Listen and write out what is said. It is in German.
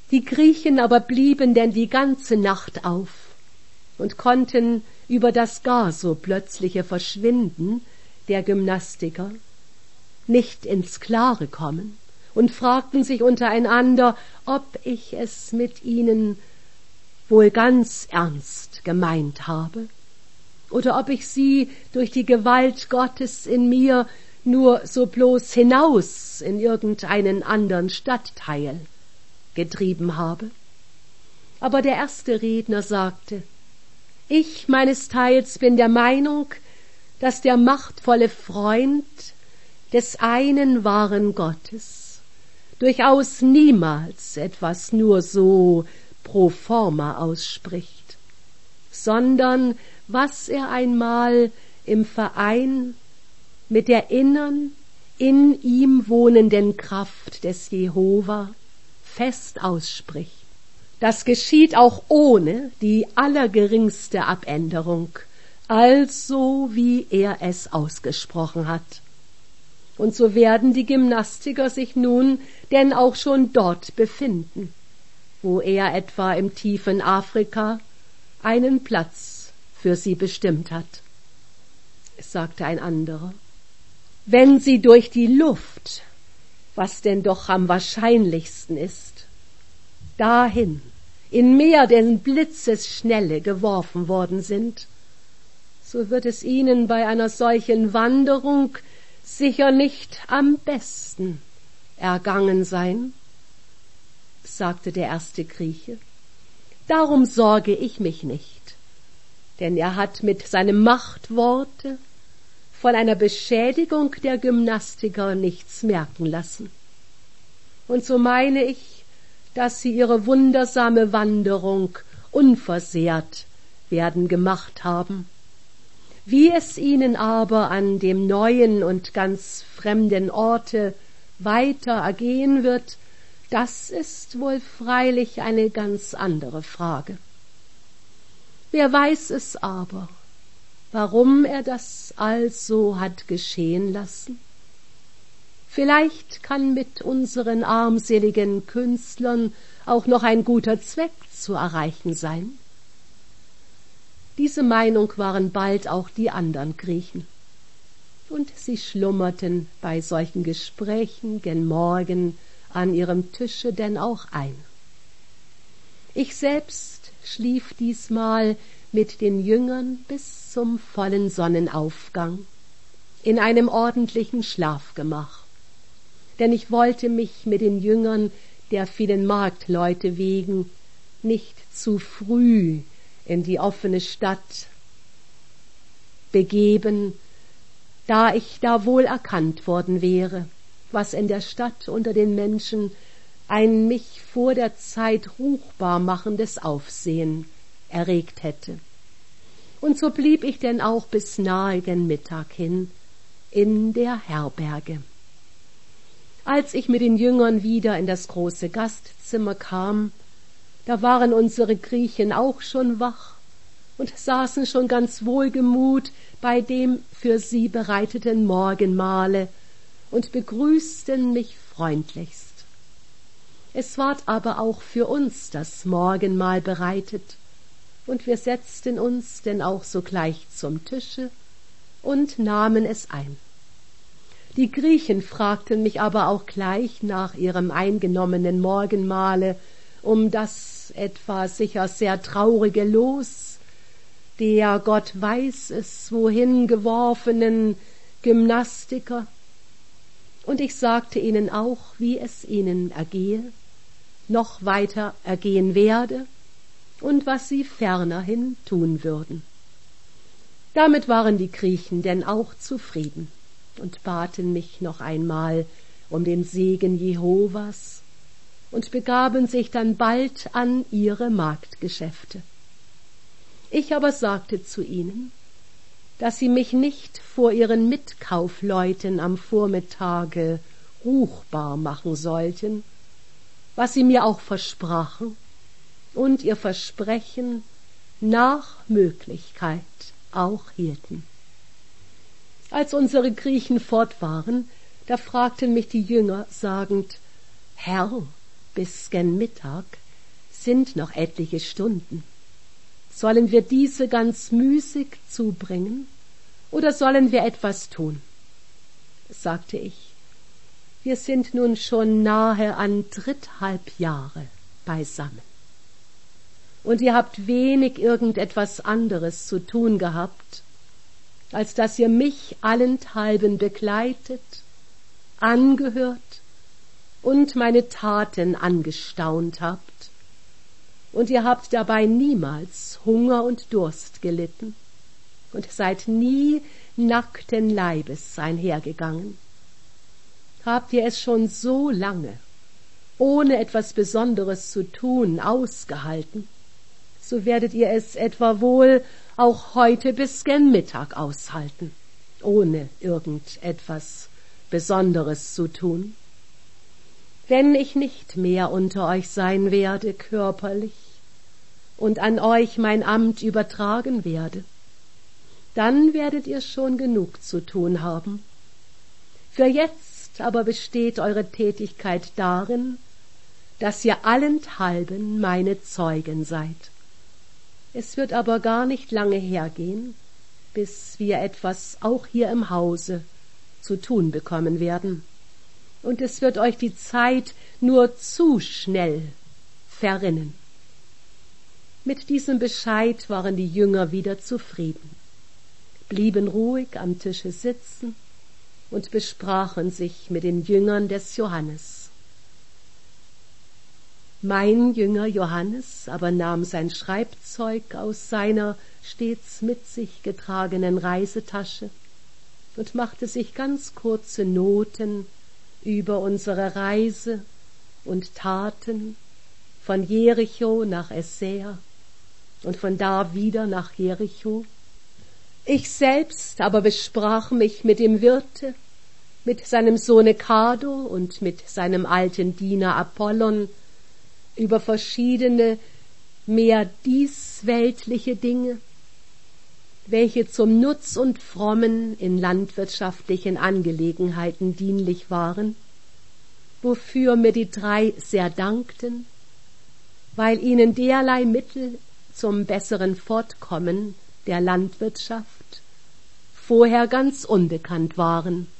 Die Griechen aber blieben denn die ganze Nacht auf und konnten über das gar so plötzliche Verschwinden der Gymnastiker nicht ins Klare kommen und fragten sich untereinander, ob ich es mit ihnen wohl ganz ernst gemeint habe oder ob ich sie durch die Gewalt Gottes in mir nur so bloß hinaus in irgendeinen anderen Stadtteil getrieben habe. Aber der erste Redner sagte: Ich meines Teils bin der Meinung, dass der machtvolle Freund des einen wahren Gottes durchaus niemals etwas nur so pro forma ausspricht, sondern was er einmal im Verein mit der innern, in ihm wohnenden Kraft des Jehova fest ausspricht. Das geschieht auch ohne die allergeringste Abänderung, also wie er es ausgesprochen hat. Und so werden die Gymnastiker sich nun denn auch schon dort befinden, wo er etwa im tiefen Afrika einen Platz für sie bestimmt hat. Es sagte ein anderer: Wenn sie durch die Luft, was denn doch am wahrscheinlichsten ist, dahin in Meer denn Blitzesschnelle geworfen worden sind, so wird es ihnen bei einer solchen Wanderung sicher nicht am besten ergangen sein, sagte der erste Grieche. Darum sorge ich mich nicht, denn er hat mit seinem Machtworte von einer Beschädigung der Gymnastiker nichts merken lassen. Und so meine ich, dass sie ihre wundersame Wanderung unversehrt werden gemacht haben. Wie es ihnen aber an dem neuen und ganz fremden Orte weiter ergehen wird, das ist wohl freilich eine ganz andere Frage. Wer weiß es aber, warum er das also hat geschehen lassen? Vielleicht kann mit unseren armseligen Künstlern auch noch ein guter Zweck zu erreichen sein. Diese Meinung waren bald auch die anderen Griechen, und sie schlummerten bei solchen Gesprächen gen Morgen an ihrem Tische denn auch ein. Ich selbst schlief diesmal mit den Jüngern bis zum vollen Sonnenaufgang in einem ordentlichen Schlafgemach, denn ich wollte mich mit den Jüngern der vielen Marktleute wegen nicht zu früh in die offene Stadt begeben, da ich da wohl erkannt worden wäre, was in der Stadt unter den Menschen ein mich vor der Zeit ruchbar machendes Aufsehen erregt hätte. Und so blieb ich denn auch bis nahe gen Mittag hin in der Herberge. Als ich mit den Jüngern wieder in das große Gastzimmer kam, da waren unsere Griechen auch schon wach und saßen schon ganz wohlgemut bei dem für sie bereiteten Morgenmahle und begrüßten mich freundlichst. Es ward aber auch für uns das Morgenmahl bereitet, und wir setzten uns denn auch sogleich zum Tische und nahmen es ein. Die Griechen fragten mich aber auch gleich nach ihrem eingenommenen Morgenmahle um das etwa sicher sehr traurige Los der, Gott weiß es, wohin geworfenen Gymnastiker, und ich sagte ihnen auch, wie es ihnen ergehe, noch weiter ergehen werde und was sie fernerhin tun würden. Damit waren die Griechen denn auch zufrieden und baten mich noch einmal um den Segen Jehovas und begaben sich dann bald an ihre Marktgeschäfte. Ich aber sagte zu ihnen, dass sie mich nicht vor ihren Mitkaufleuten am Vormittage ruchbar machen sollten, was sie mir auch versprachen und ihr Versprechen nach Möglichkeit auch hielten. Als unsere Griechen fort waren, da fragten mich die Jünger sagend: Herr, bis gen Mittag sind noch etliche Stunden. Sollen wir diese ganz müßig zubringen, oder sollen wir etwas tun? Sagte ich, wir sind nun schon nahe an 3,5 Jahre beisammen. Und ihr habt wenig irgendetwas anderes zu tun gehabt, als dass ihr mich allenthalben begleitet, angehört und meine Taten angestaunt habt. Und ihr habt dabei niemals Hunger und Durst gelitten und seid nie nackten Leibes einhergegangen. Habt ihr es schon so lange, ohne etwas Besonderes zu tun, ausgehalten, so werdet ihr es etwa wohl auch heute bis gen Mittag aushalten, ohne irgendetwas Besonderes zu tun. Wenn ich nicht mehr unter euch sein werde, körperlich, und an euch mein Amt übertragen werde, dann werdet ihr schon genug zu tun haben. Für jetzt aber besteht eure Tätigkeit darin, dass ihr allenthalben meine Zeugen seid. Es wird aber gar nicht lange hergehen, bis wir etwas auch hier im Hause zu tun bekommen werden. Und es wird euch die Zeit nur zu schnell verrinnen. Mit diesem Bescheid waren die Jünger wieder zufrieden, blieben ruhig am Tische sitzen und besprachen sich mit den Jüngern des Johannes. Mein Jünger Johannes aber nahm sein Schreibzeug aus seiner stets mit sich getragenen Reisetasche und machte sich ganz kurze Noten über unsere Reise und Taten von Jericho nach Essea und von da wieder nach Jericho. Ich selbst aber besprach mich mit dem Wirte, mit seinem Sohne Kado und mit seinem alten Diener Apollon über verschiedene, mehr diesweltliche Dinge, welche zum Nutz und Frommen in landwirtschaftlichen Angelegenheiten dienlich waren, wofür mir die 3 sehr dankten, weil ihnen derlei Mittel zum besseren Fortkommen der Landwirtschaft vorher ganz unbekannt waren.